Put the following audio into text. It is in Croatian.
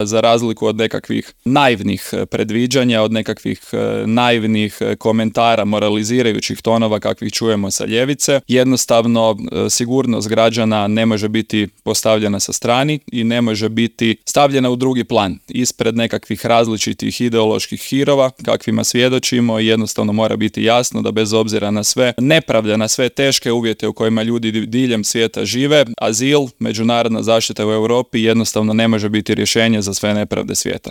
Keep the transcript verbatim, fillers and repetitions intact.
za razliku od nekakvih naivnih predviđanja, od nekakvih naivnih komentara moralizirajućih tonova kakvih čujemo sa ljevice. Jednostavno, sigurnost građana ne može biti postavljena sa strani i ne može biti stavljena u drugi plan ispred nekakvih različitih ideoloških hirova kakvima svjedočimo i jednostavno mora biti jasno da bez obzira na sve nepravde, na sve teške uvjete u kojima ljudi diljem svijeta žive, azil, međunarodna zaštita u Europi jednostavno ne može biti rješenje za sve nepravde svijeta.